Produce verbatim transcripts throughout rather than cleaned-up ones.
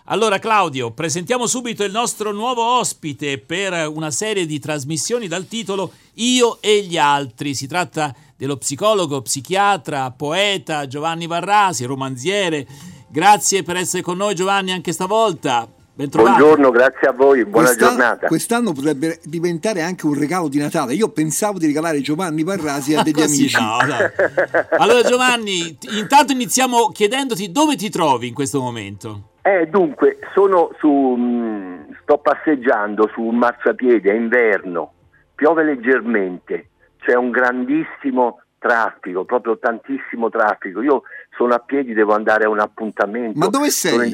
Allora Claudio, presentiamo subito il nostro nuovo ospite per una serie di trasmissioni dal titolo Io e gli altri. Si tratta dello psicologo, psichiatra, poeta Giovanni Varrasi, romanziere. Grazie per essere con noi Giovanni anche stavolta. Bentrovato. Buongiorno, grazie a voi, buona Questa, giornata. Quest'anno potrebbe diventare anche un regalo di Natale. Io pensavo di regalare Giovanni Varrasi a degli Così, amici. no, no. Allora Giovanni, intanto iniziamo chiedendoti dove ti trovi in questo momento. Eh, dunque, sono su, mh, sto passeggiando su un marciapiede, è inverno, piove leggermente, c'è un grandissimo traffico, proprio tantissimo traffico. Io sono a piedi, devo andare a un appuntamento. Ma dove sei?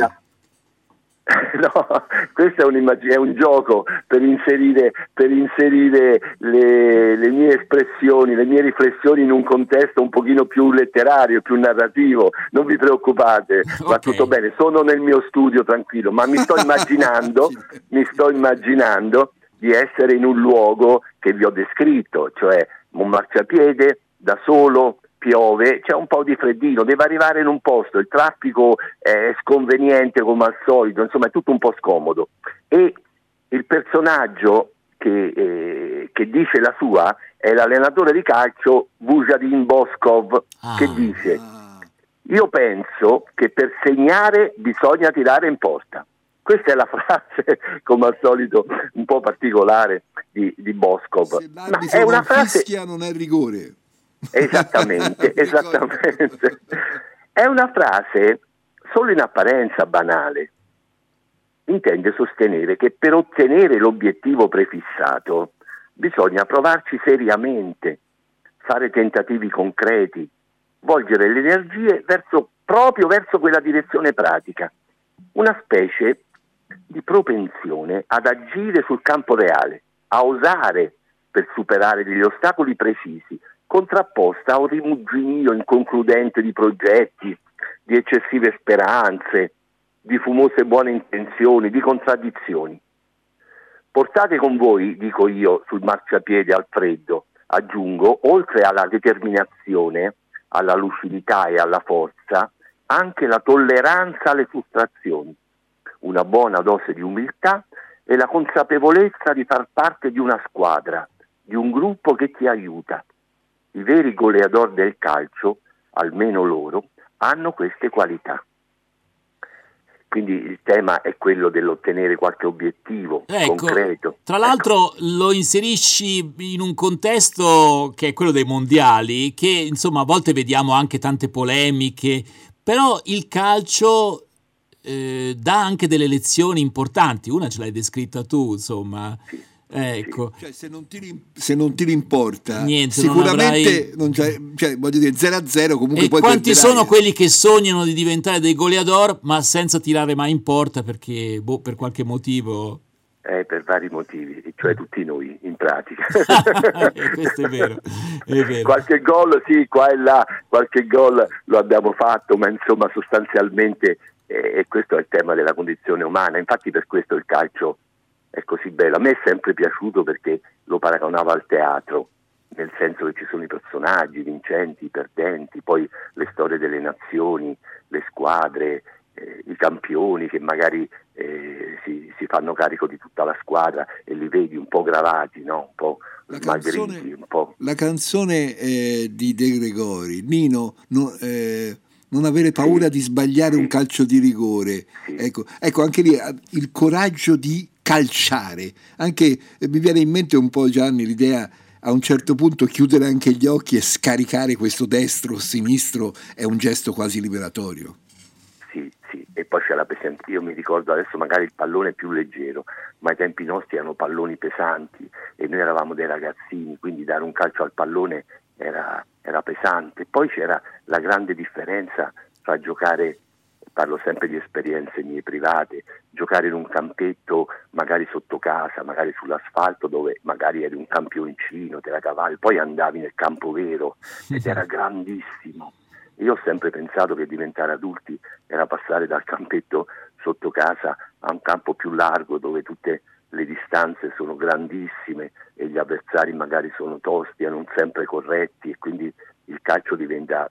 No, questo è un, è un gioco per inserire, per inserire le, le mie espressioni, le mie riflessioni in un contesto un pochino più letterario, più narrativo. Non vi preoccupate, okay. Va tutto bene. Sono nel mio studio tranquillo, ma mi sto immaginando, mi sto immaginando di essere in un luogo che vi ho descritto, cioè un marciapiede da solo. Piove, c'è un po' di freddino, deve arrivare in un posto, il traffico è sconveniente come al solito, insomma è tutto un po' scomodo. E il personaggio che, eh, che dice la sua è l'allenatore di calcio Vujadin Boskov, ah, che dice: io penso che per segnare bisogna tirare in porta. Questa è la frase, come al solito, un po' particolare di, di Boskov. Ma è una frase. Fischia non è rigore. Esattamente, esattamente. È una frase solo in apparenza banale. Intende sostenere che per ottenere l'obiettivo prefissato bisogna provarci seriamente, fare tentativi concreti, volgere le energie verso, proprio verso quella direzione pratica. Una specie di propensione ad agire sul campo reale, a osare per superare degli ostacoli precisi, contrapposta a un rimuginio inconcludente di progetti, di eccessive speranze, di fumose buone intenzioni, di contraddizioni. Portate con voi, dico io, sul marciapiede al freddo, aggiungo, oltre alla determinazione, alla lucidità e alla forza, anche la tolleranza alle frustrazioni, una buona dose di umiltà e la consapevolezza di far parte di una squadra, di un gruppo che ti aiuta. I veri goleador del calcio, almeno loro, hanno queste qualità. Quindi il tema è quello dell'ottenere qualche obiettivo, ecco, concreto. Tra l'altro ecco. Lo inserisci in un contesto che è quello dei mondiali, che insomma a volte vediamo anche tante polemiche, però il calcio eh, dà anche delle lezioni importanti. Una ce l'hai descritta tu, insomma. Sì. Ecco. Cioè, se non ti se non ti importa, niente, sicuramente non avrai... non c'è, cioè, voglio dire, zero a zero comunque. E poi quanti perderai. Sono quelli che sognano di diventare dei goleador ma senza tirare mai in porta perché boh, per qualche motivo eh, per vari motivi, cioè tutti noi in pratica. Questo è vero, è vero. Qualche gol sì, qua e là, qualche gol lo abbiamo fatto, ma insomma sostanzialmente eh, e questo è il tema della condizione umana. Infatti per questo il calcio è così bello. A me è sempre piaciuto perché lo paragonava al teatro, nel senso che ci sono i personaggi, i vincenti, i perdenti, poi le storie delle nazioni, le squadre, eh, i campioni che magari eh, si, si fanno carico di tutta la squadra e li vedi un po' gravati, no? Un po' la smagriti, canzone, un po'. La canzone eh, di De Gregori, Nino, no, eh, non avere paura sì, di sbagliare sì, un calcio di rigore. Sì. Ecco, ecco, anche lì il coraggio di calciare. Anche eh, mi viene in mente un po', Gianni, l'idea a un certo punto chiudere anche gli occhi e scaricare questo destro o sinistro è un gesto quasi liberatorio. Sì, sì, e poi c'è la presenza. Io mi ricordo adesso magari il pallone più leggero, ma ai tempi nostri erano palloni pesanti e noi eravamo dei ragazzini, quindi dare un calcio al pallone era, era pesante. Poi c'era la grande differenza tra giocare, parlo sempre di esperienze mie private, giocare in un campetto magari sotto casa, magari sull'asfalto dove magari eri un campioncino, te la cavavi, poi andavi nel campo vero ed era grandissimo. Io ho sempre pensato che diventare adulti era passare dal campetto sotto casa a un campo più largo dove tutte le distanze sono grandissime e gli avversari magari sono tosti e non sempre corretti e quindi il calcio diventa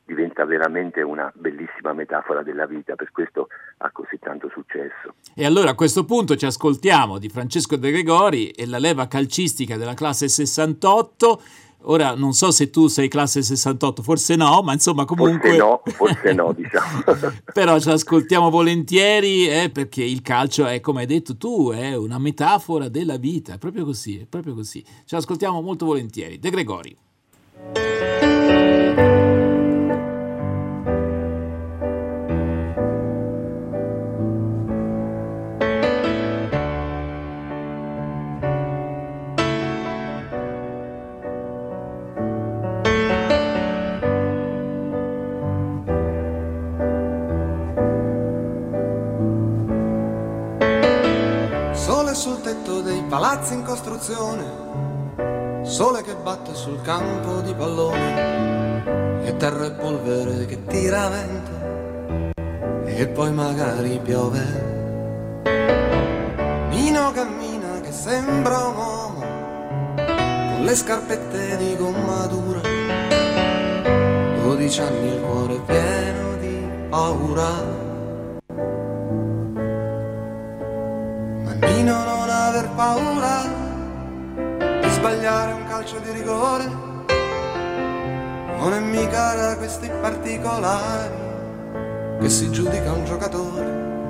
diventa veramente una bellissima metafora della vita, per questo ha così tanto successo. E allora a questo punto ci ascoltiamo di Francesco De Gregori e la leva calcistica della classe sessantotto. Ora non so se tu sei classe sessantotto, forse no, ma insomma comunque... Forse no, forse no, diciamo. Però ce l'ascoltiamo volentieri, eh, perché il calcio è, come hai detto tu, è una metafora della vita, è proprio così, è proprio così. Ce l'ascoltiamo molto volentieri. De Gregori. Sul tetto dei palazzi in costruzione, sole che batte sul campo di pallone, e terra e polvere che tira vento, e poi magari piove. Nino cammina che sembra un uomo, con le scarpette di gomma dura, dodici anni il cuore pieno di paura. Nino non aver paura di sbagliare un calcio di rigore, non è mica da questi particolari che si giudica un giocatore.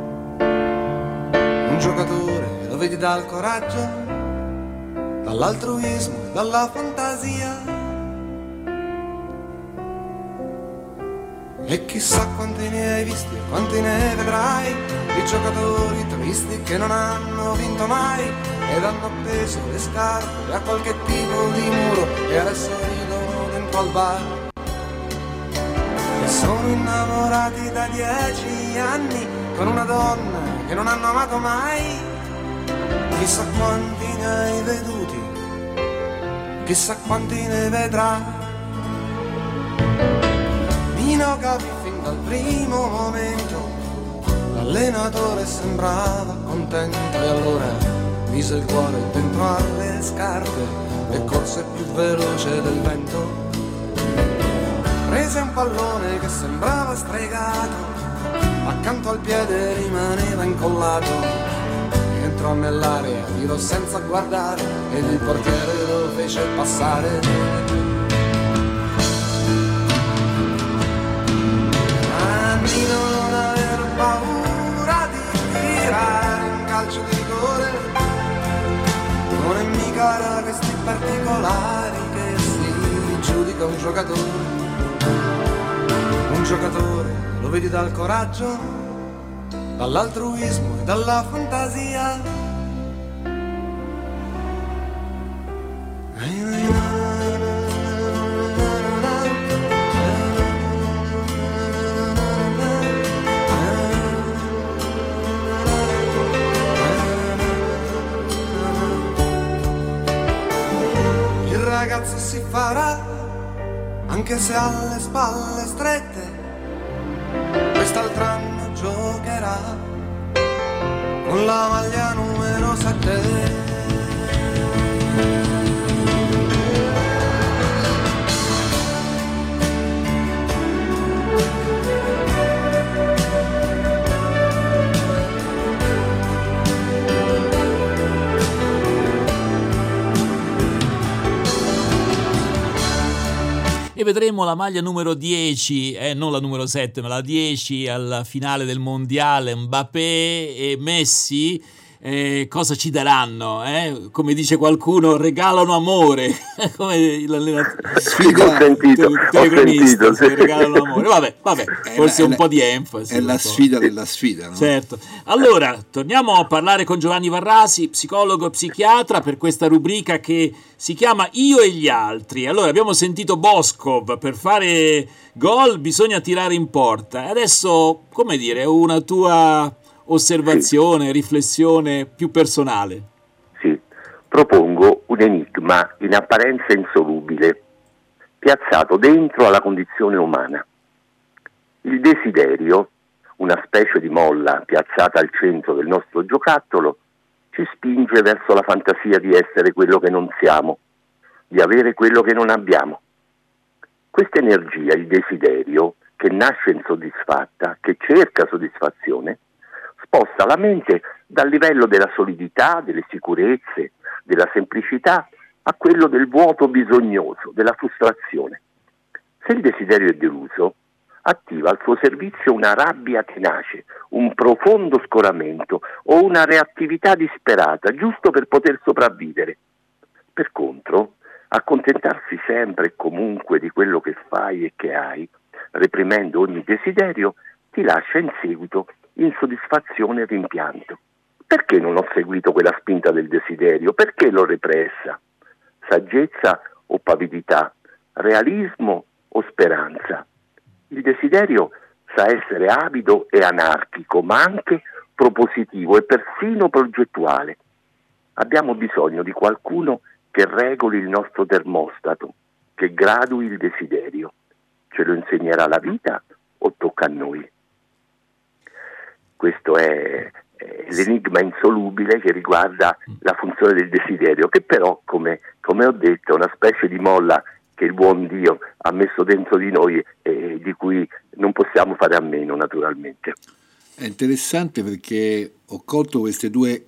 Un giocatore lo vedi dal coraggio, dall'altruismo e dalla fantasia. E chissà quanti ne hai visti e quanti ne vedrai, di giocatori tristi che non hanno vinto mai ed hanno appeso le scarpe a qualche tipo di muro e adesso ridono dentro al bar. E sono innamorati da dieci anni con una donna che non hanno amato mai. Chissà quanti ne hai veduti, chissà quanti ne vedrai. Nino capì fin dal primo momento, l'allenatore sembrava contento e allora mise il cuore dentro alle scarpe e corse più veloce del vento. Prese un pallone che sembrava stregato, accanto al piede rimaneva incollato, entrò nell'area, tirò senza guardare ed il portiere lo fece passare. Non aver paura di tirare un calcio di rigore, non è mica da questi particolari che si giudica un giocatore. Un giocatore lo vedi dal coraggio, dall'altruismo e dalla fantasia. Ragazzo si farà, anche se ha le spalle strette, quest'altro anno giocherà con la maglia numero sette. E vedremo la maglia numero dieci, eh, non la numero sette, ma la dieci alla finale del mondiale. Mbappé e Messi, eh, cosa ci daranno? Eh? Come dice qualcuno, regalano amore. Come l'allenatore. Sfiga, ho sentito, te, ho sentito sì. Regalano amore. Vabbè, vabbè, forse la, un po' di enfasi. È la sfida della sfida, no? Certo. Allora, torniamo a parlare con Giovanni Varrasi, psicologo e psichiatra, per questa rubrica che si chiama Io e gli altri. Allora, abbiamo sentito Boscov, per fare gol bisogna tirare in porta. Adesso, come dire, una tua osservazione, sì. riflessione più personale. Sì, propongo un enigma in apparenza insolubile, piazzato dentro alla condizione umana. Il desiderio, una specie di molla piazzata al centro del nostro giocattolo, ci spinge verso la fantasia di essere quello che non siamo, di avere quello che non abbiamo. Questa energia, il desiderio, che nasce insoddisfatta, che cerca soddisfazione, sposta la mente dal livello della solidità, delle sicurezze, della semplicità, a quello del vuoto bisognoso, della frustrazione. Se il desiderio è deluso, attiva al suo servizio una rabbia tenace, un profondo scoramento o una reattività disperata, giusto per poter sopravvivere. Per contro, accontentarsi sempre e comunque di quello che fai e che hai, reprimendo ogni desiderio, ti lascia in seguito insoddisfazione e rimpianto. Perché non ho seguito quella spinta del desiderio? Perché l'ho repressa? Saggezza o pavidità? Realismo o speranza? Il desiderio sa essere avido e anarchico, ma anche propositivo e persino progettuale. Abbiamo bisogno di qualcuno che regoli il nostro termostato, che gradui il desiderio. Ce lo insegnerà la vita o tocca a noi? Questo è, è l'enigma insolubile che riguarda la funzione del desiderio, che però, come, come ho detto, è una specie di molla che il buon Dio ha messo dentro di noi e di cui non possiamo fare a meno, naturalmente. È interessante perché ho colto queste due,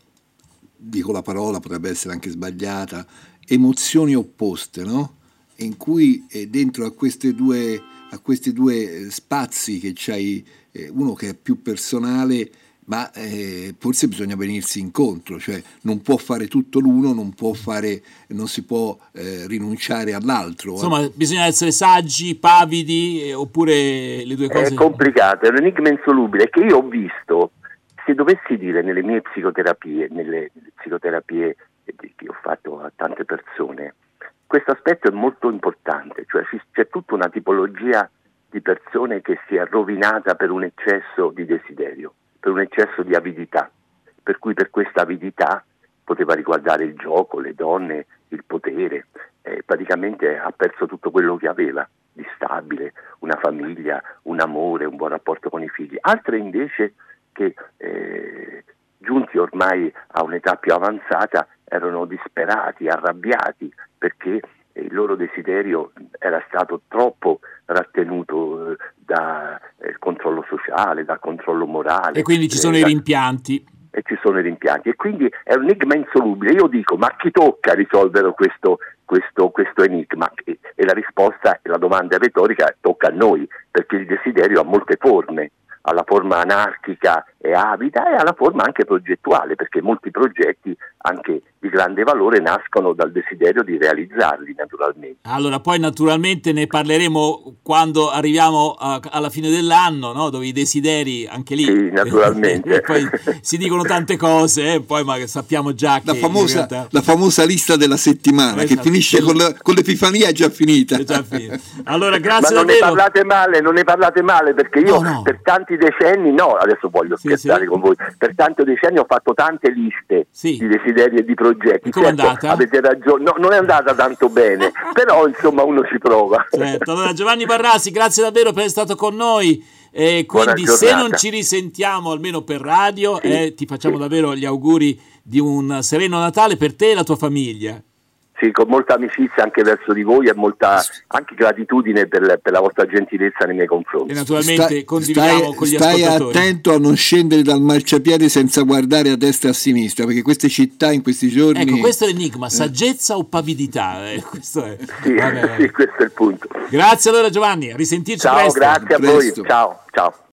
dico la parola, potrebbe essere anche sbagliata, emozioni opposte, no? In cui eh, dentro a queste due a questi due spazi che c'hai, eh, uno che è più personale, ma eh, forse bisogna venirsi incontro, cioè non può fare tutto l'uno, non può fare, non si può eh, rinunciare all'altro. Insomma, bisogna essere saggi, pavidi, eh, oppure le due cose. È complicato, è un enigma insolubile che io ho visto, se dovessi dire nelle mie psicoterapie, nelle, nelle psicoterapie che ho fatto a tante persone, questo aspetto è molto importante, cioè c'è tutta una tipologia di persone che si è rovinata per un eccesso di desiderio, per un eccesso di avidità, per cui per questa avidità poteva riguardare il gioco, le donne, il potere, eh, praticamente ha perso tutto quello che aveva di stabile, una famiglia, un amore, un buon rapporto con i figli. Altre invece che eh, giunti ormai a un'età più avanzata erano disperati, arrabbiati, perché il loro desiderio era stato troppo rattenuto eh, dal eh, controllo sociale, dal controllo morale. E quindi ci sono eh, i rimpianti. E ci sono i rimpianti. E quindi è un enigma insolubile. Io dico, ma a chi tocca risolvere questo, questo, questo enigma? E, e la risposta, la domanda retorica, tocca a noi, perché il desiderio ha molte forme. Alla forma anarchica e avida e alla forma anche progettuale, perché molti progetti anche di grande valore nascono dal desiderio di realizzarli, naturalmente. Allora, poi naturalmente ne parleremo quando arriviamo a, alla fine dell'anno, no? Dove i desideri, anche lì, sì, naturalmente. poi si dicono tante cose, eh? Poi ma sappiamo già che la famosa, realtà... la famosa lista della settimana, esatto, che finisce con, la, con l'Epifania è già finita. È già finita. Allora, grazie ma non davvero. ne parlate male, non ne parlate male, perché io no, no. per tanti decenni, no, adesso voglio sì, scherzare sì. con voi, per tanti decenni ho fatto tante liste sì. di desideri e di progetti. E come è certo, andata? Avete ragione, no, non è andata tanto bene, però insomma uno ci prova. Certo. Allora, Giovanni Barrasi, grazie davvero per essere stato con noi. E quindi se non ci risentiamo almeno per radio, sì, eh, ti facciamo sì. davvero gli auguri di un sereno Natale per te e la tua famiglia. Sì, con molta amicizia anche verso di voi e molta anche gratitudine per, per la vostra gentilezza nei miei confronti. E naturalmente stai, condividiamo stai, con gli stai ascoltatori. Stai attento a non scendere dal marciapiede senza guardare a destra e a sinistra, perché queste città in questi giorni... Ecco, questo è l'enigma, saggezza eh. o pavidità? Eh, questo è. Sì, vabbè, vabbè. sì, questo è il punto. Grazie allora Giovanni, a risentirci ciao, presto. Ciao, grazie a presto. voi. Ciao, ciao.